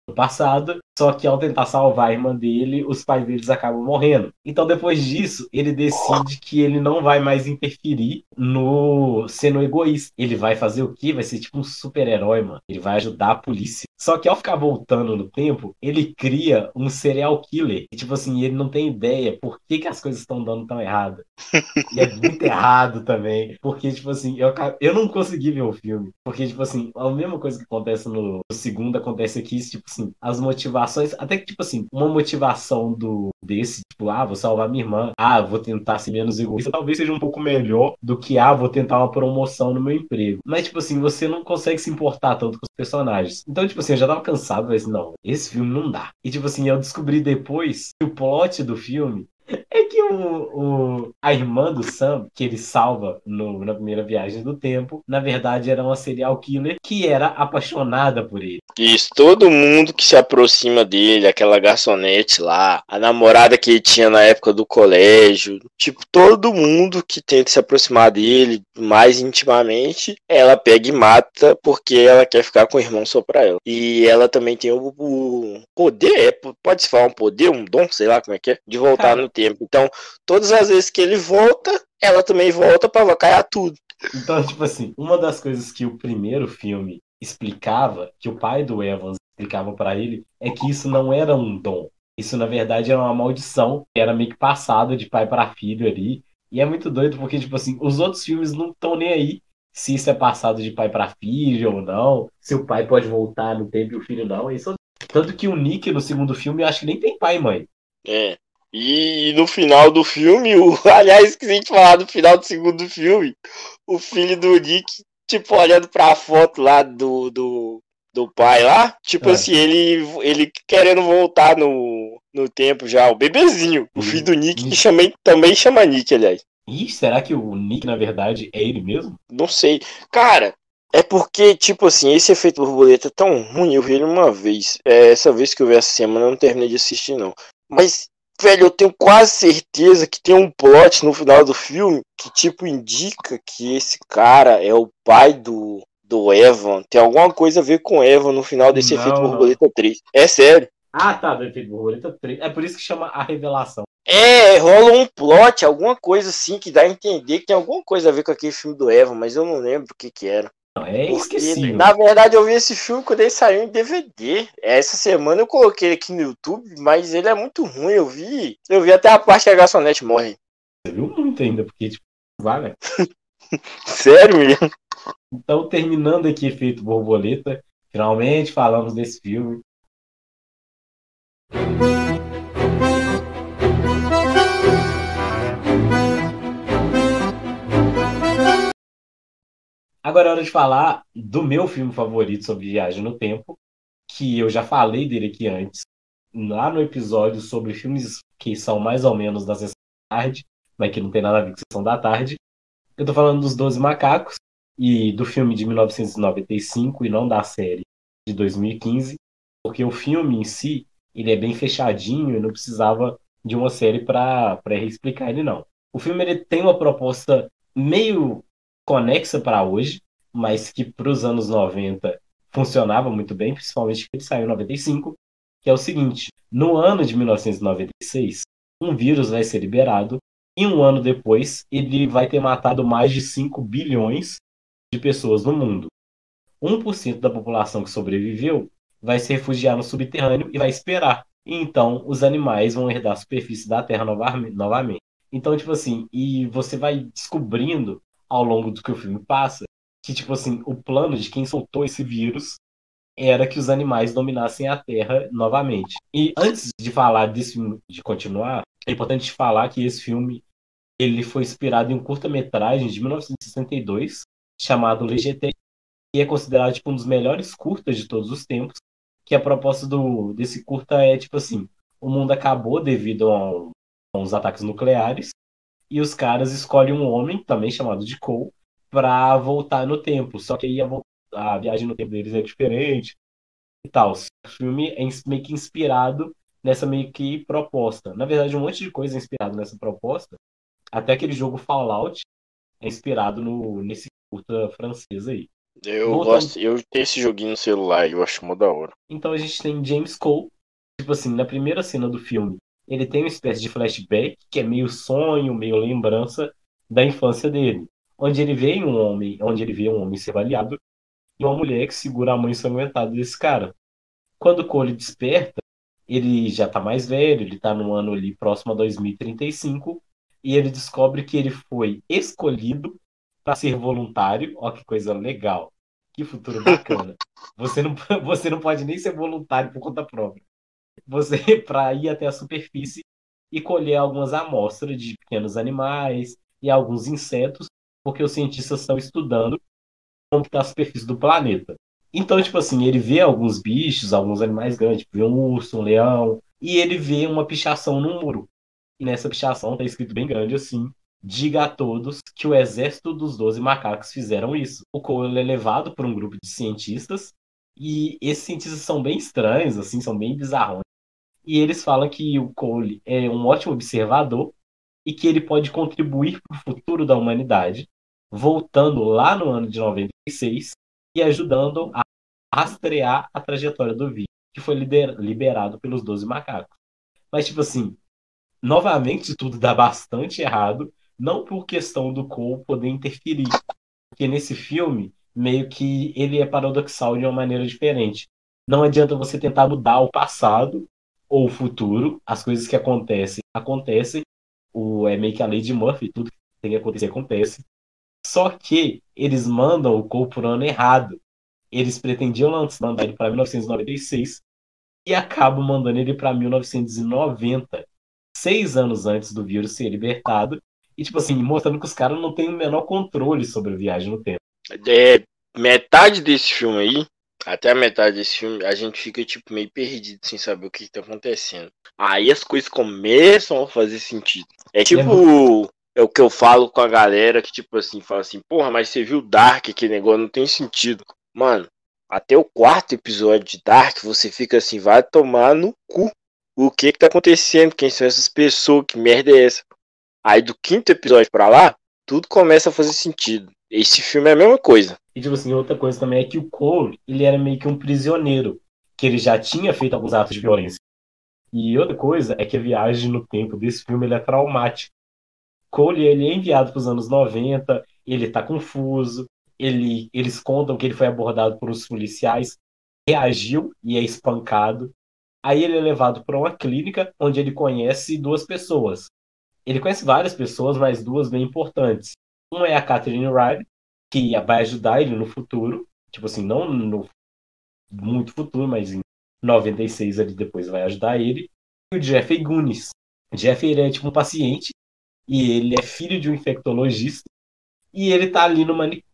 no passado, só que ao tentar salvar a irmã dele, os pais deles acabam morrendo. Então depois disso, ele decide que ele não vai mais interferir no sendo egoísta. Ele vai fazer o quê? Vai ser tipo um super-herói, mano. Ele vai ajudar a polícia. Só que ao ficar voltando no tempo, ele cria um serial killer. E, tipo assim, ele não tem ideia por que, que as coisas estão dando tão errado. E é muito errado também. Porque, tipo assim, eu não consegui ver o filme. Porque, tipo assim, a mesma coisa que acontece no segundo acontece aqui, tipo assim, as motivações. Até que, tipo assim, uma motivação desse, tipo, vou salvar minha irmã. Vou tentar ser menos egoísta. Talvez seja um pouco melhor do que, vou tentar uma promoção no meu emprego. Mas, tipo assim, você não consegue se importar tanto com os personagens. Então, tipo assim, eu já tava cansado, mas não, esse filme não dá. E, tipo assim, eu descobri depois que o plot do filme é que a irmã do Sam, que ele salva na primeira viagem do tempo, na verdade era uma serial killer que era apaixonada por ele. Isso, todo mundo que se aproxima dele, aquela garçonete lá, a namorada que ele tinha na época do colégio, tipo, todo mundo que tenta se aproximar dele mais intimamente, ela pega e mata porque ela quer ficar com o irmão só pra ela. E ela também tem o poder, pode-se falar um poder, um dom, sei lá como é que é, de voltar Cara, no tempo. Então, todas as vezes que ele volta, ela também volta pra avacalhar tudo. então, tipo assim, uma das coisas que o primeiro filme explicava, que o pai do Evans explicava pra ele, é que isso não era um dom. Isso, na verdade, era uma maldição que era meio que passada de pai para filho ali. E é muito doido porque, tipo assim, os outros filmes não estão nem aí se isso é passado de pai para filho ou não, se o pai pode voltar no tempo e o filho não. Isso... Tanto que o Nick no segundo filme, eu acho que nem tem pai e mãe. É. E no final do filme, aliás, esqueci de falar do final do segundo filme, o filho do Nick, tipo, olhando pra foto lá do pai lá, tipo É. assim, ele querendo voltar no tempo já, o bebezinho, o filho do Nick, que também chama Nick, aliás. Ih, será que o Nick, na verdade, é ele mesmo? Não sei. Cara, é porque, tipo assim, esse efeito borboleta é tão ruim, eu vi ele uma vez. Essa vez que eu vi essa semana, eu não terminei de assistir, não. Mas, velho, eu tenho quase certeza que tem um plot no final do filme que, tipo, indica que esse cara é o pai do Evan. Tem alguma coisa a ver com Evan no final desse efeito Não, não. borboleta 3. É sério. Tá, do efeito borboleta 3. É por isso que chama a revelação. Rola um plot, alguma coisa assim, que dá a entender que tem alguma coisa a ver com aquele filme do Evan, mas eu não lembro o que era. Não, é Porque, esquecível. na verdade, eu vi esse filme quando ele saiu em DVD. Essa semana eu coloquei ele aqui no YouTube, mas ele é muito ruim. Eu vi até a parte que a garçonete morre. Você viu muito ainda, porque, tipo, vai, né? Sério mesmo? Então, terminando aqui efeito borboleta, finalmente falamos desse filme. Agora é hora de falar do meu filme favorito sobre viagem no tempo, que eu já falei dele aqui antes, lá no episódio sobre filmes que são mais ou menos da sessão da tarde, mas que não tem nada a ver com sessão da tarde. Eu tô falando dos Doze Macacos e do filme de 1995 e não da série de 2015, porque o filme em si, ele é bem fechadinho e não precisava de uma série para explicar ele não. O filme ele tem uma proposta meio conexa para hoje, mas que para os anos 90 funcionava muito bem, principalmente que ele saiu em 95, que é o seguinte: no ano de 1996, um vírus vai ser liberado e um ano depois ele vai ter matado mais de 5 bilhões de pessoas no mundo. 1% da população que sobreviveu vai se refugiar no subterrâneo e vai esperar. E então os animais vão herdar a superfície da Terra novamente. Então, tipo assim, e você vai descobrindo ao longo do que o filme passa que, tipo assim, o plano de quem soltou esse vírus era que os animais dominassem a Terra novamente. E antes de falar desse filme, de continuar, é importante falar que esse filme ele foi inspirado em um curta-metragem de 1962 chamado LGT, que é considerado tipo, um dos melhores curtas de todos os tempos, que a proposta desse curta é tipo assim, o mundo acabou devido a uns ataques nucleares e os caras escolhem um homem, também chamado de Cole, para voltar no tempo. Só que aí a viagem no tempo deles é diferente e tal. O filme é meio que inspirado nessa meio que proposta. Na verdade, um monte de coisa é inspirado nessa proposta. Até aquele jogo Fallout é inspirado nesse curta francês aí. Eu Voltando, gosto, eu tenho esse joguinho no celular, eu acho mó da hora. então a gente tem James Cole, tipo assim, na primeira cena do filme, ele tem uma espécie de flashback, que é meio sonho, meio lembrança da infância dele, onde ele vê um homem ser baleado e uma mulher que segura a mão ensanguentada desse cara. Quando o Cole desperta, ele já tá mais velho, ele tá no ano ali próximo a 2035, e ele descobre que ele foi escolhido para ser voluntário. Ó, que coisa legal, que futuro bacana. Você não, você não pode nem ser voluntário por conta própria. Você para ir até a superfície e colher algumas amostras de pequenos animais e alguns insetos, porque os cientistas estão estudando como está a superfície do planeta. Então, tipo assim, ele vê alguns bichos, alguns animais grandes, tipo, vê um urso, um leão, e ele vê uma pichação no muro. E nessa pichação tá escrito bem grande assim: diga a todos que o exército dos 12 macacos fizeram isso. O Cole é levado por um grupo de cientistas, e esses cientistas são bem estranhos, assim, são bem bizarros. E eles falam que o Cole é um ótimo observador e que ele pode contribuir para o futuro da humanidade, voltando lá no ano de 96 e ajudando a rastrear a trajetória do vírus, que foi liberado pelos 12 macacos. Mas, tipo assim, novamente tudo dá bastante errado, não por questão do Cole poder interferir, porque nesse filme, meio que ele é paradoxal de uma maneira diferente. Não adianta você tentar mudar o passado ou o futuro, as coisas que acontecem, acontecem. É meio que a lei de Murphy, tudo que tem que acontecer acontece. Só que eles mandam o Cole pro ano errado. Eles pretendiam mandar ele para 1996 e acabam mandando ele para 1990, 6 anos antes do vírus ser libertado. E, tipo assim, mostrando que os caras não têm o menor controle sobre a viagem no tempo. É, metade desse filme aí, até a metade desse filme, a gente fica tipo meio perdido sem saber o que tá acontecendo. Aí as coisas começam a fazer sentido. É E é muito. tipo, é o que eu falo com a galera que tipo assim, fala assim, porra, mas você viu Dark, aquele negócio não tem sentido. Mano, até o quarto episódio de Dark, você fica assim, vai tomar no cu. O que tá acontecendo? Quem são essas pessoas? Que merda é essa? Aí do quinto episódio pra lá, tudo começa a fazer sentido. Esse filme é a mesma coisa. E, tipo assim, outra coisa também é que o Cole, ele era meio que um prisioneiro, que ele já tinha feito alguns atos de violência. E outra coisa é que a viagem no tempo desse filme ele é traumática. Cole, ele é enviado para os anos 90, ele tá confuso, eles contam que ele foi abordado por uns policiais, reagiu e é espancado. Aí ele é levado para uma clínica onde ele conhece duas pessoas. Ele conhece várias pessoas, mas duas bem importantes. Uma é a Catherine Riley, que vai ajudar ele no futuro, tipo assim, não no muito futuro, mas em 96 ele depois vai ajudar ele. E o Jeffrey Gunis. O Jeffrey ele é tipo um paciente e ele é filho de um infectologista e ele tá ali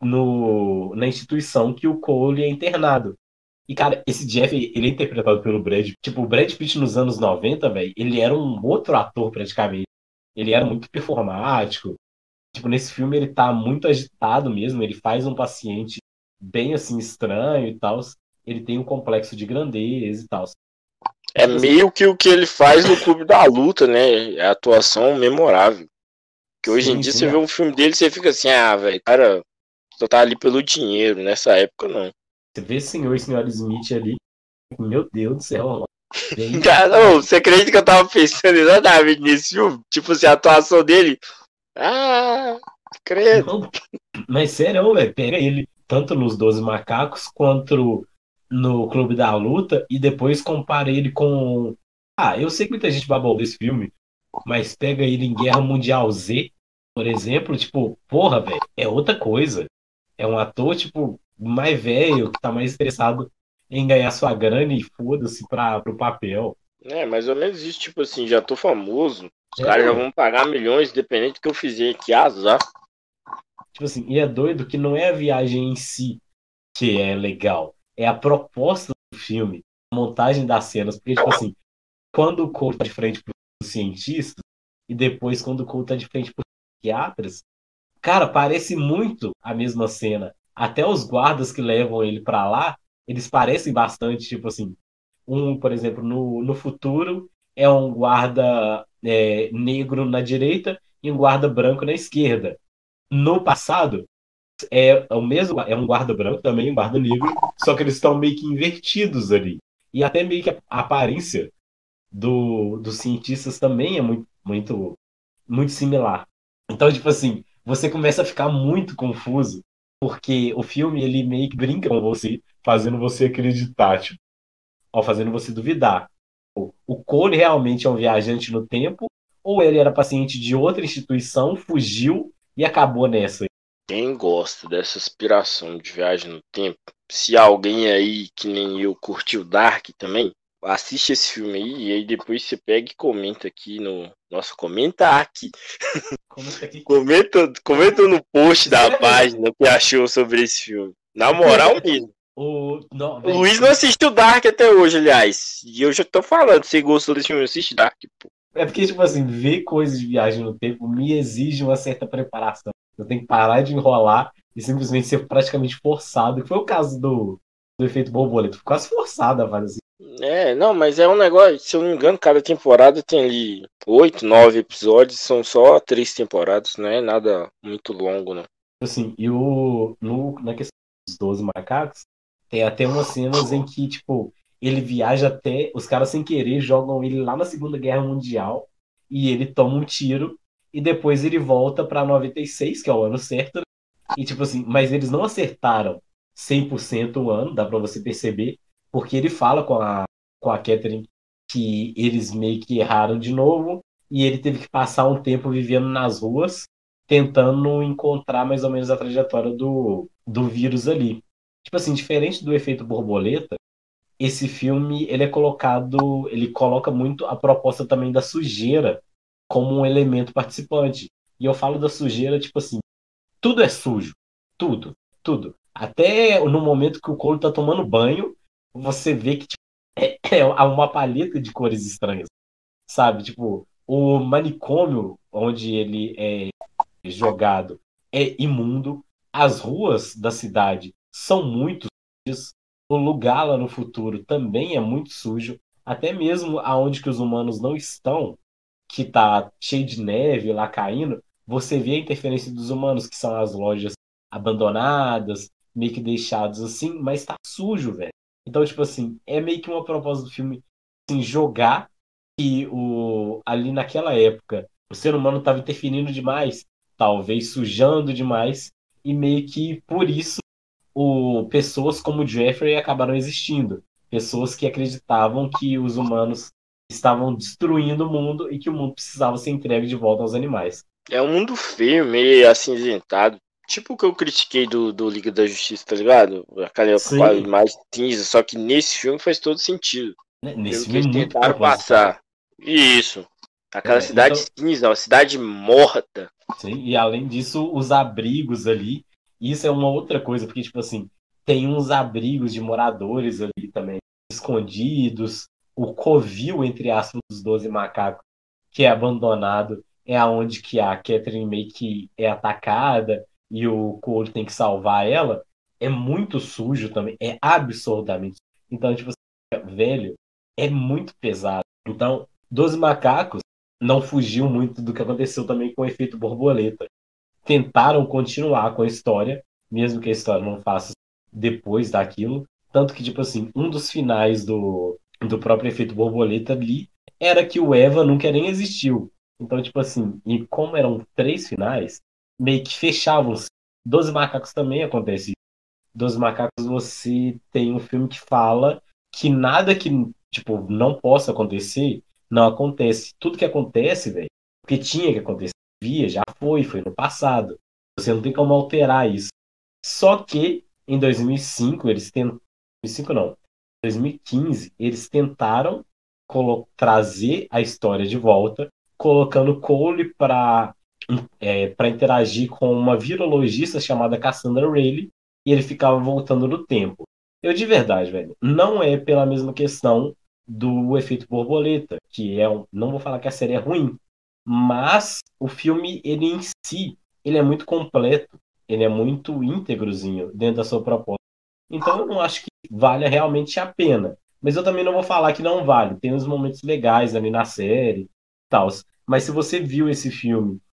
na instituição que o Cole é internado. E, cara, esse Jeff, ele é interpretado pelo Brad. Tipo, o Brad Pitt nos anos 90, velho, ele era um outro ator praticamente. Ele era muito performático. Tipo, nesse filme ele tá muito agitado mesmo. Ele faz um paciente bem assim estranho e tal. Ele tem um complexo de grandeza e tal. É Tipo assim, meio que o que ele faz no Clube da Luta, né? É a atuação memorável. Que hoje em sim, dia sim. você vê um filme dele e você fica assim, ah, velho, cara, só tá ali pelo dinheiro. Nessa época, não. Você vê senhor e senhora Smith ali. Meu Deus do céu, bem Cara, ô, diferente. você acredita que eu tava pensando exatamente nesse filme? Tipo assim, a atuação dele. Ah, credo. Não, mas sério, velho, pega ele tanto nos Doze Macacos quanto no Clube da Luta e depois compara ele com. Ah, eu sei que muita gente babou desse filme, mas pega ele em Guerra Mundial Z, por exemplo, tipo, porra, velho, é outra coisa. É um ator, tipo, mais velho, que tá mais interessado em ganhar sua grana e foda-se pro papel. É, mais ou menos isso, tipo assim, já tô famoso. Os É, caras já ué. vão pagar milhões, independente do que eu fizer. Que azar. Tipo assim, e é doido que não é a viagem em si que é legal, é a proposta do filme, a montagem das cenas, porque, tipo assim, quando o Cole tá de frente pros cientistas e depois quando o Cole tá de frente pros psiquiatras, cara, parece muito a mesma cena. Até os guardas que levam ele pra lá, eles parecem bastante, tipo assim, por exemplo, no futuro é um guarda negro na direita e um guarda branco na esquerda. No passado, é o mesmo, é um guarda branco também, um guarda negro, só que eles estão meio que invertidos ali. E até meio que a aparência dos cientistas também é muito similar. Então, tipo assim, você começa a ficar muito confuso, porque o filme ele meio que brinca com você, fazendo você acreditar, tipo, ó, fazendo você duvidar. O Cole realmente é um viajante no tempo, ou ele era paciente de outra instituição, fugiu e acabou nessa? Quem gosta dessa aspiração de viagem no tempo, se alguém aí que nem eu curtiu Dark também, assiste esse filme aí e aí depois você pega e comenta aqui no. Nossa, comenta aqui. Comenta aqui. Comenta no post da Escreve página o que achou sobre esse filme. Na moral mesmo. não, O velho, Luiz não assistiu Dark até hoje, aliás. E eu já tô falando, se gostou desse filme, assiste Dark, pô. é porque, tipo assim, ver coisas de viagem no tempo me exige uma certa preparação. Eu tenho que parar de enrolar e simplesmente ser praticamente forçado, que foi o caso do efeito borboleta. Fui quase forçado a fazer assim. É, não, mas é um negócio, se eu não me engano, cada temporada tem ali 8, 9 episódios, são só 3 temporadas, não é nada muito longo, não. Assim, e na questão dos 12 macacos, tem até umas cenas em que, tipo, ele viaja até. Os caras, sem querer, jogam ele lá na Segunda Guerra Mundial e ele toma um tiro e depois ele volta pra 96, que é o ano certo, né? E, tipo assim, mas eles não acertaram 100% o ano, dá pra você perceber, porque ele fala com a Catherine que eles meio que erraram de novo e ele teve que passar um tempo vivendo nas ruas tentando encontrar mais ou menos a trajetória do vírus ali. Tipo assim, diferente do efeito borboleta, esse filme ele coloca muito a proposta também da sujeira como um elemento participante. E eu falo da sujeira, tipo assim, tudo é sujo, tudo, tudo. Até no momento que o Cole tá tomando banho, você vê que tipo, é uma paleta de cores estranhas, sabe? Tipo, o manicômio onde ele é jogado é imundo, as ruas da cidade são muito sujas, o lugar lá no futuro também é muito sujo, até mesmo aonde que os humanos não estão, que tá cheio de neve lá caindo, você vê a interferência dos humanos, que são as lojas abandonadas, meio que deixadas assim, mas tá sujo, velho. Então, tipo assim, é meio que uma proposta do filme assim, jogar que ali naquela época o ser humano estava interferindo demais, talvez sujando demais, e meio que por isso pessoas como o Jeffrey acabaram existindo. Pessoas que acreditavam que os humanos estavam destruindo o mundo e que o mundo precisava ser entregue de volta aos animais. É um mundo feio, meio acinzentado. Tipo o que eu critiquei do Liga da Justiça, tá ligado? Aquela com a Sim, imagem cinza, só que nesse filme faz todo sentido. né? Pelo Nesse que filme é eles muito tentaram proposital. passar. Isso. Aquela É, cidade então, cinza, uma cidade morta. sim, e além disso, os abrigos ali, isso é uma outra coisa, porque, tipo assim, tem uns abrigos de moradores ali também, escondidos, o covil, entre aspas, dos 12 macacos, que é abandonado, é aonde que a Catherine meio que é atacada e o Cole tem que salvar ela, é muito sujo também, é absurdamente. Então, tipo assim, velho, é muito pesado. Então, 12 macacos não fugiu muito do que aconteceu também com o efeito borboleta. Tentaram continuar com a história, mesmo que a história não faça depois daquilo. Tanto que, tipo assim, um dos finais do próprio efeito borboleta ali era que o Eva nunca nem existiu. Então, tipo assim, e como eram 3 finais, meio que fechavam-se. 12 Macacos também acontece. 12 Macacos você tem um filme que fala que nada que, tipo, não possa acontecer, não acontece. Tudo que acontece, velho, porque tinha que acontecer, já foi no passado. Você não tem como alterar isso. Só que em 2005 eles tentaram, 2005 não, 2015 eles tentaram trazer a história de volta, colocando Cole para interagir com uma virologista chamada Cassandra Rayleigh, e ele ficava voltando no tempo. Eu de verdade, velho, não é pela mesma questão do efeito borboleta, que não vou falar que a série é ruim, mas o filme ele em si, ele é muito completo, ele é muito íntegrozinho dentro da sua proposta. Então eu não acho que valha realmente a pena. Mas eu também não vou falar que não vale. Tem uns momentos legais ali na série, tal. Mas se você viu esse filme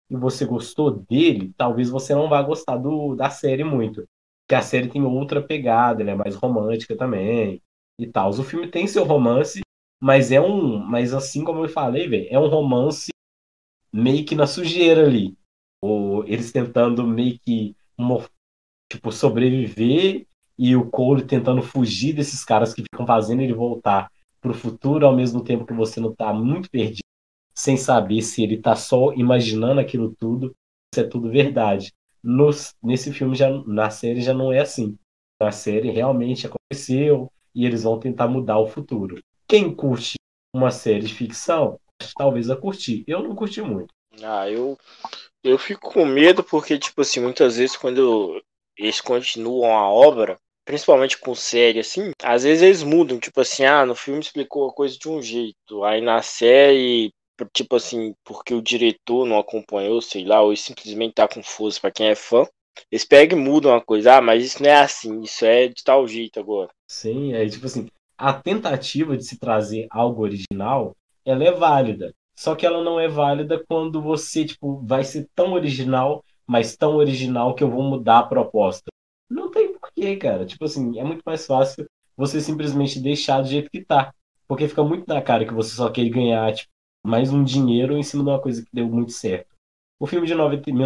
e você gostou dele, talvez você não vá gostar da série muito. Porque a série tem outra pegada, ela é mais romântica também e tal. O filme tem seu romance, mas assim como eu falei, velho, é um romance meio que na sujeira ali. Ou eles tentando meio que tipo, sobreviver e o Cole tentando fugir desses caras que ficam fazendo ele voltar pro futuro ao mesmo tempo que você não tá muito perdido, sem saber se ele tá só imaginando aquilo tudo, se é tudo verdade. Nesse filme, na série, já não é assim. Na série realmente aconteceu e eles vão tentar mudar o futuro. Quem curte uma série de ficção, talvez a curtir. Eu não curti muito. Ah, eu fico com medo porque, tipo assim, muitas vezes quando eles continuam a obra, principalmente com série, assim, às vezes eles mudam, tipo assim, no filme explicou a coisa de um jeito, aí na série, tipo assim, porque o diretor não acompanhou, sei lá, ou ele simplesmente tá confuso pra quem é fã, eles pegam e mudam a coisa, mas isso não é assim, isso é de tal jeito agora. Sim, é tipo assim, a tentativa de se trazer algo original, ela é válida. Só que ela não é válida quando você, tipo, vai ser tão original, mas tão original que eu vou mudar a proposta. Não tem porquê, cara. Tipo assim, é muito mais fácil você simplesmente deixar do jeito que tá. Porque fica muito na cara que você só quer ganhar, tipo, mais um dinheiro em cima de uma coisa que deu muito certo. O filme de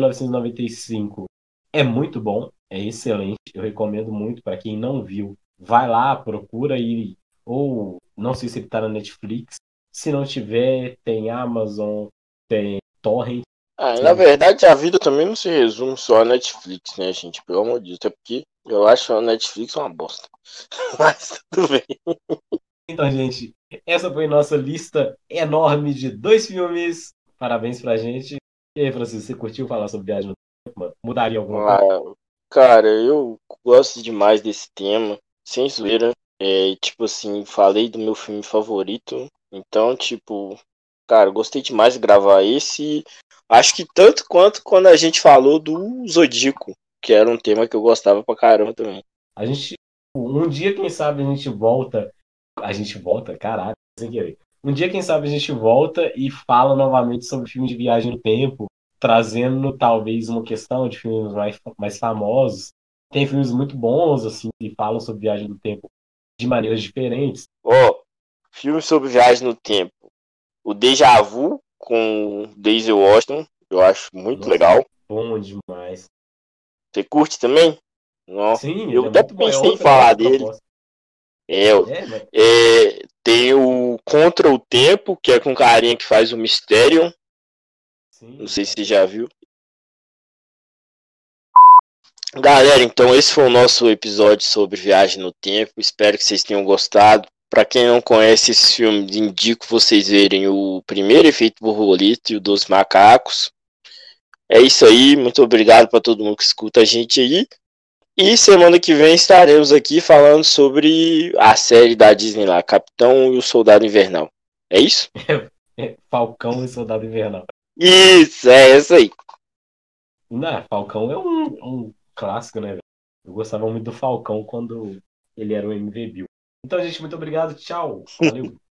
1995 é muito bom, é excelente. Eu recomendo muito para quem não viu. Vai lá, procura aí. Ou não sei se ele tá na Netflix. Se não tiver, tem Amazon, tem Torrent. Na Você- verdade, a vida também não se resume só a Netflix, né, gente? Pelo amor de Deus, até porque eu acho a Netflix uma bosta. Mas tudo bem. Então, gente, essa foi nossa lista enorme de 2 filmes. Parabéns pra gente. E aí, Francisco, você curtiu falar sobre Viagem no Tempo, mano? Mudaria alguma coisa? Ah, cara, eu gosto demais desse tema, sem zoeira. Tipo assim, falei do meu filme favorito. Então, tipo, cara, eu gostei demais de gravar esse. Acho que tanto quanto quando a gente falou do Zodíaco, que era um tema que eu gostava pra caramba também. A gente, um dia, quem sabe, a gente volta. A gente volta, caralho, sem querer. Um dia, quem sabe, a gente volta e fala novamente sobre filmes de viagem no tempo, trazendo talvez uma questão de filmes mais famosos. Tem filmes muito bons, assim, que falam sobre viagem no tempo de maneiras diferentes. Ó, filme sobre viagem no tempo. O Deja Vu com Daisy Washington, eu acho muito Nossa, ele é legal. bom demais. Você curte também? Não. Sim, Eu ele é até muito bom. pensei em É falar outra dele. proposta. É, É, mas tem o Contra o Tempo, que é com o carinha que faz o Mysterium. Não sim, sei se você nossa. já viu. Galera, então esse foi o nosso episódio sobre viagem no tempo. Espero que vocês tenham gostado. Para quem não conhece esse filme, indico vocês verem o primeiro Efeito Borboleta e o Dos Macacos. É isso aí, muito obrigado para todo mundo que escuta a gente aí. E semana que vem estaremos aqui falando sobre a série da Disney lá, Capitão e o Soldado Invernal. É isso? Falcão e Soldado Invernal. Isso, é essa aí. Não, Falcão é um clássico, né, velho? Eu gostava muito do Falcão quando ele era o MV Bill. Então, gente, muito obrigado. Tchau. Valeu.